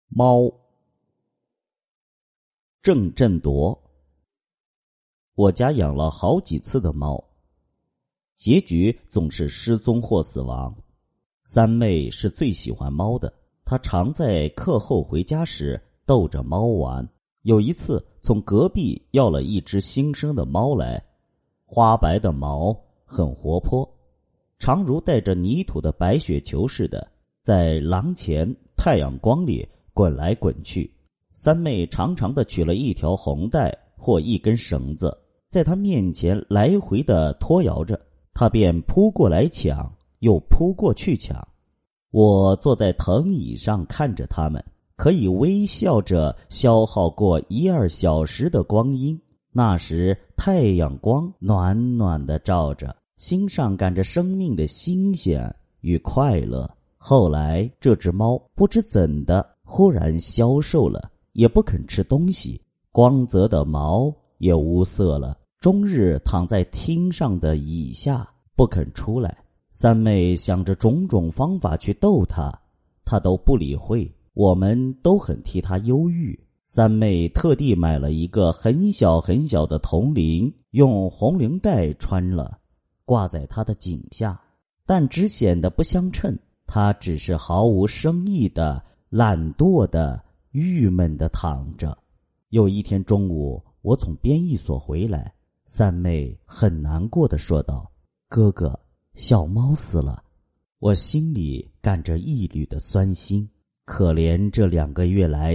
猫。郑振铎。我家养了好几次的猫，结局总是失踪或死亡。三妹是最喜欢猫的，她常在课后回家时逗着猫玩。有一次从隔壁要了一只新生的猫来，花白的毛，很活泼，常如带着泥土的白雪球似的，在廊前太阳光里滚来滚去。三妹长长的取了一条红带或一根绳子，在她面前来回的拖摇着，她便扑过来抢，又扑过去抢。我坐在藤椅上看着他们，可以微笑着消耗过1-2小时的光阴。那时太阳光暖暖的照着，心上感着生命的新鲜与快乐。后来这只猫不知怎的忽然消瘦了，也不肯吃东西，光泽的毛也无色了，终日躺在厅上的椅下不肯出来。三妹想着种种方法去逗它，它都不理会，我们都很替它忧郁。三妹特地买了一个很小很小的铜铃，用红绫带穿了，挂在它的颈下，但只显得不相称。它只是毫无生意的、懒惰的、郁闷的躺着。有一天中午，我从编译所回来，三妹很难过地说道：“哥哥，小猫死了。”我心里感着一缕的酸心，可怜这2个月来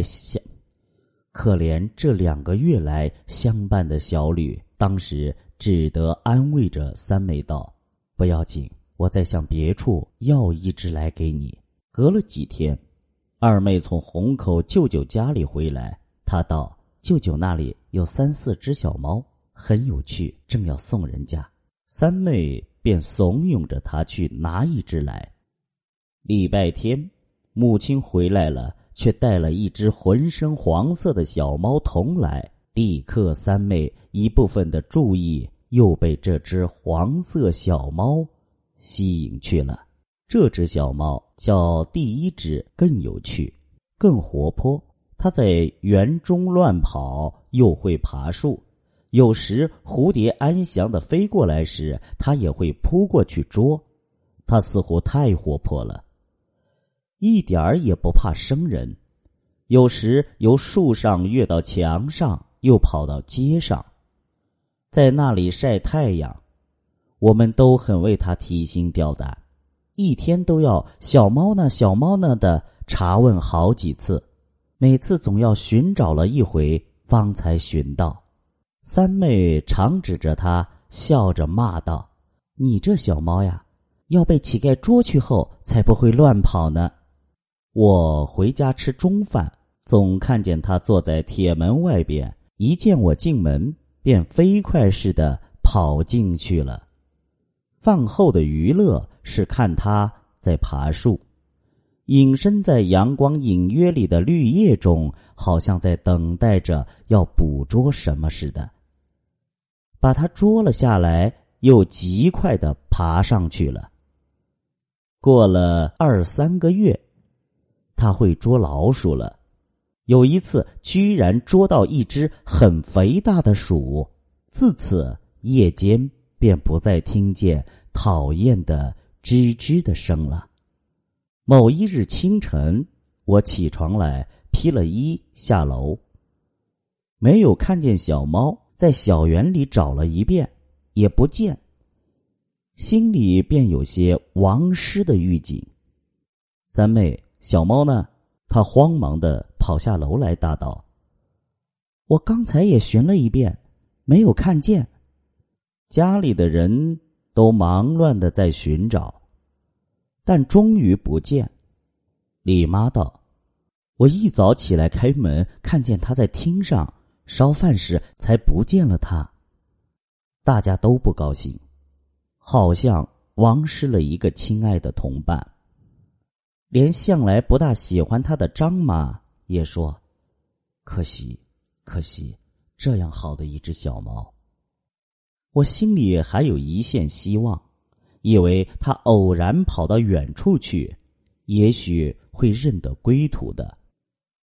相伴的小吕。当时只得安慰着三妹道：“不要紧，我再向别处要一只来给你。”隔了几天，二妹从虹口舅舅家里回来，她道：“舅舅那里有3-4只小猫，很有趣，正要送人家。”三妹便怂恿着她去拿一只来。礼拜天，母亲回来了，却带了一只浑身黄色的小猫童来。立刻三妹一部分的注意又被这只黄色小猫吸引去了。这只小猫较第一只更有趣，更活泼。它在园中乱跑，又会爬树，有时蝴蝶安详地飞过来时，它也会扑过去捉。它似乎太活泼了，一点儿也不怕生人。有时由树上跃到墙上，又跑到街上，在那里晒太阳。我们都很为它提心吊胆，一天都要小猫呢小猫呢的查问好几次，每次总要寻找了一回方才寻到。三妹常指着它笑着骂道：“你这小猫呀，要被乞丐捉去后才不会乱跑呢。”我回家吃中饭，总看见它坐在铁门外边，一见我进门便飞快似的跑进去了。饭后的娱乐是看它在爬树，隐身在阳光隐约里的绿叶中，好像在等待着要捕捉什么似的。把它捉了下来，又极快地爬上去了。过了2-3个月，它会捉老鼠了。有一次居然捉到一只很肥大的鼠，自此夜间便不再听见讨厌的吱吱的声了。某一日清晨，我起床来，披了衣下楼，没有看见小猫，在小园里找了一遍，也不见，心里便有些亡失的预警。三妹，小猫呢？她慌忙地跑下楼来答道：“我刚才也寻了一遍，没有看见。”家里的人都忙乱地在寻找，但终于不见。李妈道：“我一早起来开门，看见她在厅上烧饭时，才不见了她。”大家都不高兴，好像亡失了一个亲爱的同伴。连向来不大喜欢他的张妈也说：“可惜，可惜，这样好的一只小猫。”我心里还有一线希望，以为它偶然跑到远处去，也许会认得归途的。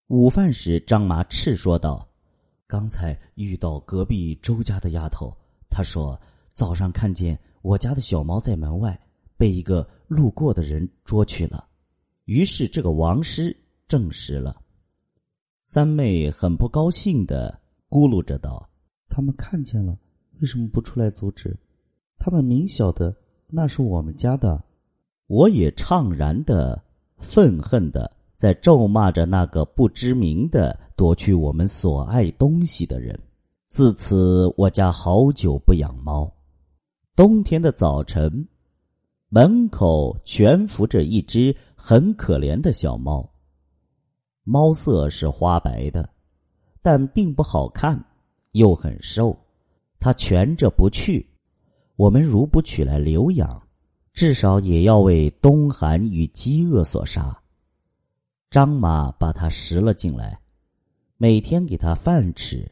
午饭时，张麻斥说道：“刚才遇到隔壁周家的丫头，她说早上看见我家的小猫在门外被一个路过的人捉去了。”于是这个王师证实了。三妹很不高兴地咕噜着道：“他们看见了，为什么不出来阻止？他们明晓得那是我们家的。”我也怅然地、愤恨地在咒骂着那个不知名的夺去我们所爱东西的人。自此我家好久不养猫。冬天的早晨，门口悬浮着一只很可怜的小猫，猫色是花白的，但并不好看，又很瘦。它蜷着不去，我们如不取来留养，至少也要为冬寒与饥饿所杀。张妈把它拾了进来，每天给它饭吃，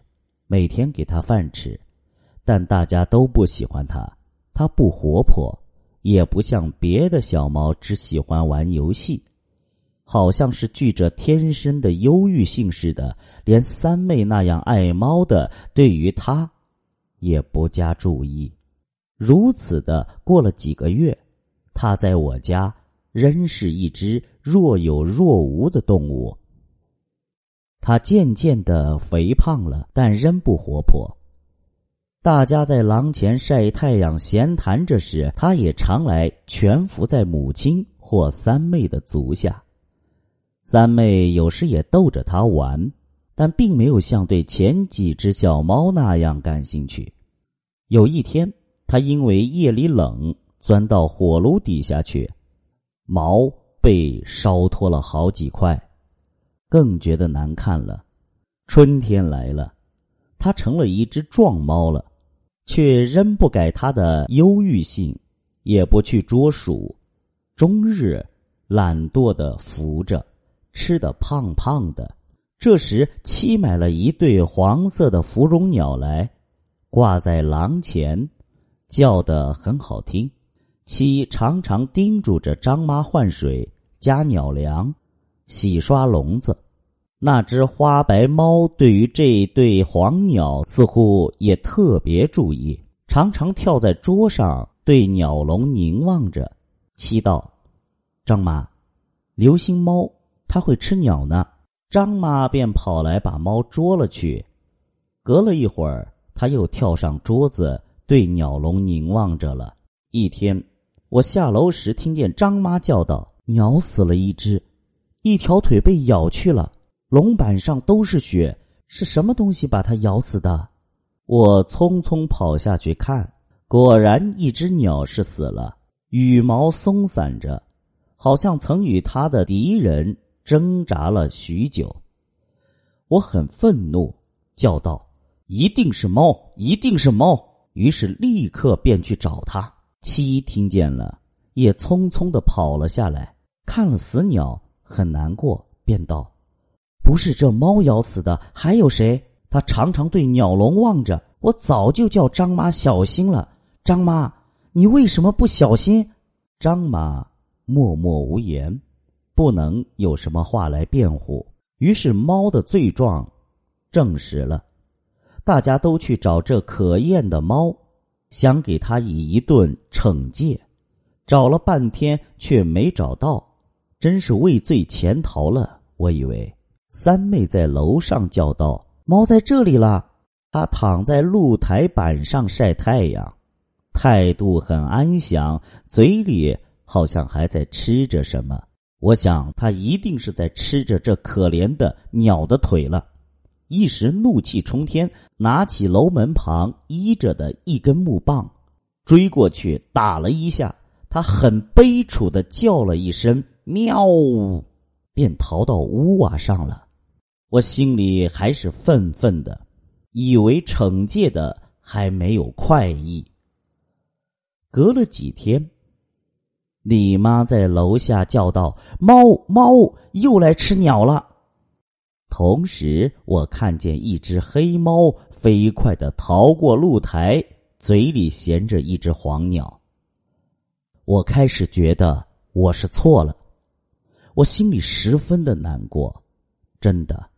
但大家都不喜欢它。它不活泼，也不像别的小猫只喜欢玩游戏，好像是具着天生的忧郁性似的，连三妹那样爱猫的对于它也不加注意。如此的过了几个月，它在我家仍是一只若有若无的动物。它渐渐地肥胖了，但仍不活泼。大家在廊前晒太阳闲谈着时，它也常来蜷伏在母亲或三妹的足下。三妹有时也逗着它玩，但并没有像对前几只小猫那样感兴趣。有一天，它因为夜里冷，钻到火炉底下去，毛被烧脱了好几块，更觉得难看了。春天来了，它成了一只壮猫了，却仍不改它的忧郁性，也不去捉鼠，终日懒惰地伏着，吃得胖胖的。这时妻买了一对黄色的芙蓉鸟来，挂在廊前，叫得很好听。妻常常叮嘱着张妈换水、加鸟粮、洗刷笼子。那只花白猫对于这对黄鸟似乎也特别注意，常常跳在桌上对鸟笼凝望着。妻道：“张妈，留心猫，它会吃鸟呢。”张妈便跑来把猫捉了去。隔了一会儿，她又跳上桌子对鸟笼凝望着了。一天，我下楼时听见张妈叫道：“鸟死了一只，一条腿被咬去了，笼板上都是血，是什么东西把它咬死的？”我匆匆跑下去看，果然一只鸟是死了，羽毛松散着，好像曾与它的敌人挣扎了许久。我很愤怒，叫道：“一定是猫，一定是猫！”于是立刻便去找它。妻听见了，也匆匆地跑了下来，看了死鸟，很难过，便道：“不是这猫咬死的，还有谁？”他常常对鸟笼望着，我早就叫张妈小心了。张妈，你为什么不小心？张妈默默无言，不能有什么话来辩护。于是猫的罪状证实了，大家都去找这可厌的猫，想给他以一顿惩戒，找了半天却没找到，真是畏罪潜逃了。我以为三妹在楼上叫道：“猫在这里了。”她躺在露台板上晒太阳，态度很安详，嘴里好像还在吃着什么。我想她一定是在吃着这可怜的鸟的腿了。一时怒气冲天，拿起楼门旁依着的一根木棒，追过去打了一下。他很悲楚地叫了一声喵，便逃到屋瓦上了。我心里还是愤愤的，以为惩戒的还没有快意。隔了几天，李妈在楼下叫道：“猫猫又来吃鸟了。”同时我看见一只黑猫飞快地逃过露台，嘴里衔着一只黄鸟。我开始觉得我是错了，我心里十分的难过，真的。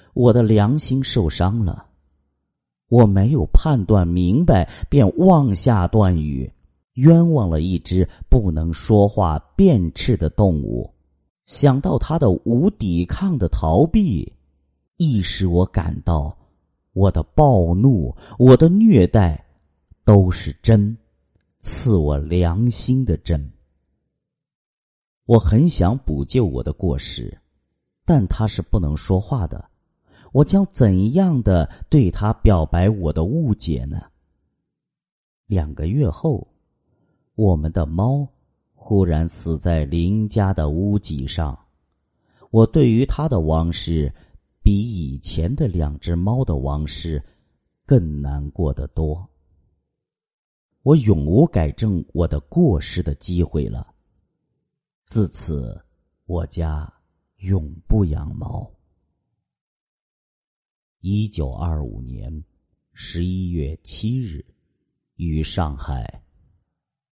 我的良心受伤了。我没有判断明白，便妄下断语，冤枉了一只不能说话辨斥的动物。想到它的无抵抗的逃避，亦使我感到我的暴怒，我的虐待都是真，刺我良心的针。我很想补救我的过失，但他是不能说话的，我将怎样的对他表白我的误解呢？2个月后，我们的猫忽然死在邻家的屋脊上。我对于它的亡事，比以前的2只猫的亡事更难过得多。我永无改正我的过失的机会了。自此，我家永不养猫。1925年11月7日，于上海